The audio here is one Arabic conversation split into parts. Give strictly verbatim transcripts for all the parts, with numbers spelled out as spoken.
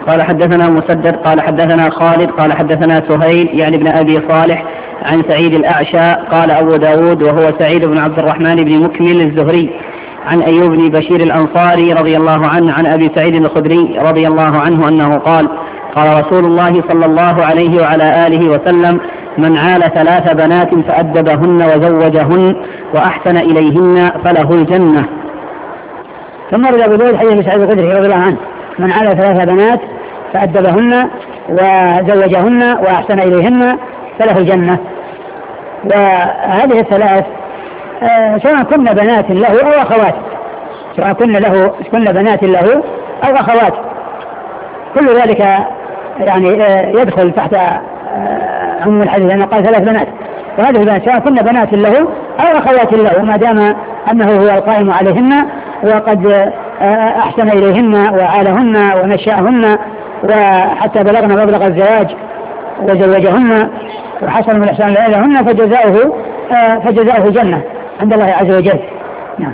قال حدثنا مسدد قال حدثنا خالد قال حدثنا سهيل يعني ابن أبي صالح عن سعيد الأعشى قال أبو داود وهو سعيد بن عبد الرحمن بن مكمل الزهري عن أيوب بن بشير الأنصاري رضي الله عنه عن أبي سعيد الخدري رضي الله عنه أنه قال قال رسول الله صلى الله عليه وعلى آله وسلم من عال ثلاث بنات فأدبهن وزوجهن وأحسن إليهن فله الجنة. ثم روى أبو داود حديث سعيد الخدري رضي الله عنه من عال ثلاث بنات فأدبهن وزوجهن وأحسن إليهن فله الجنة. وهذه الثلاث آه سواء كن بنات له أو أخوات سواء كن له كن بنات له أو أخوات كل ذلك يعني آه يدخل تحت آه عموم الحديث لأنه قال ثلاث بنات وهذه البنات سواء كن بنات له أو أخوات له ما دام أنه هو القائم عليهن وقد آه أحسن إليهن وعالهن ونشأهن وحتى بلغنا مبلغ الزواج وزوجهن وحسن من الإحسان لهن فجزاؤه آه فجزاؤه جنة عند الله عز وجل. نعم.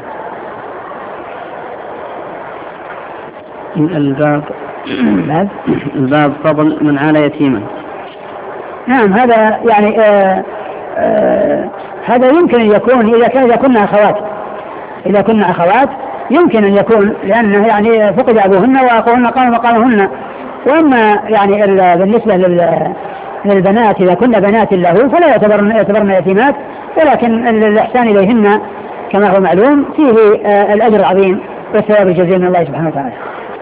الباب الباب فضل من عال يتيما. نعم هذا يعني آه آه هذا يمكن أن يكون إذا كان إذا كنا أخوات إذا كنا أخوات يمكن أن يكون لأنه يعني فقد أبوهن وأخوهن قاموا مقامهن. وأما يعني بالنسبة للبنات إذا كنا بنات له فلا يعتبرن يعتبرن يتيمات ولكن الإحسان إليهن كما هو معلوم فيه آه الأجر العظيم والثواب الجزيل من الله سبحانه وتعالى.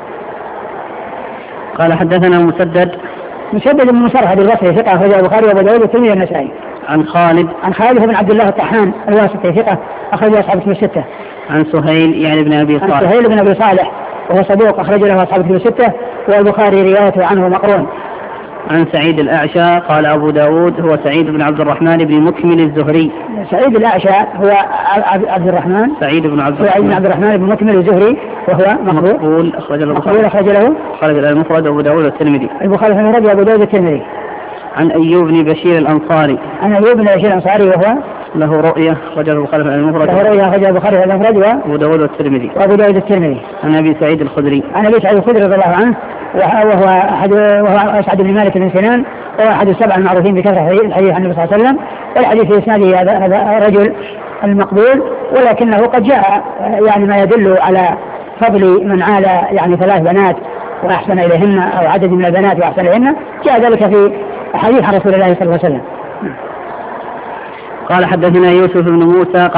قال حدثنا مسدد مسدد بن مسرهد البصري ثقة أخرجه البخاري وأبو داود والترمذي والنسائي. عن خالد عن خالد بن عبد الله الطحان الواسطي ثقة أخرجه أصحاب الكتب الستة. عن سهيل يعني ابن أبي صالح عن سهيل بن أبي صالح وهو صدوق أخرج له أصحاب الكتب الستة والبخاري روايته عنه مقرون. عن سعيد الأعشى قال أبو داود هو سعيد بن عبد الرحمن بن مكمل الزهري. سعيد الأعشى هو عبد الرحمن سعيد بن عبد الرحمن بن عبد الرحمن بن مكمل الزهري وهو مقبول أخرج له مقبول أخرج له خرج المفرد أبو داود والترمذي. البخاري في المفرد وأبو داود والترمذي. عن أيوب بن بشير الأنصاري عن أيوب بن بشير الأنصاري وهو له رؤية أخرجه البخاري في المفرد له رؤية أخرجه البخاري في المفرد وأبو داود والترمذي وأبو داود والترمذي. عن أبي سعيد الخدري عن أبي سعيد الخدري رضي الله عنه وهو أحد وهو أسعد بن مالك بن سنان وهو أحد السبع المعروفين بكثرة الحديث عن النبي صلى الله عليه وسلم. والحديث في إسناده هذا هذا الرجل المقبول ولكنه قد جاء يعني ما يدل على فضل من عال يعني ثلاث بنات وأحسن إليهن أو عدد من البنات وأحسن إليهن جاء ذلك في حديث عن رسول الله صلى الله عليه وسلم. قال حدثنا يوسف بن موسى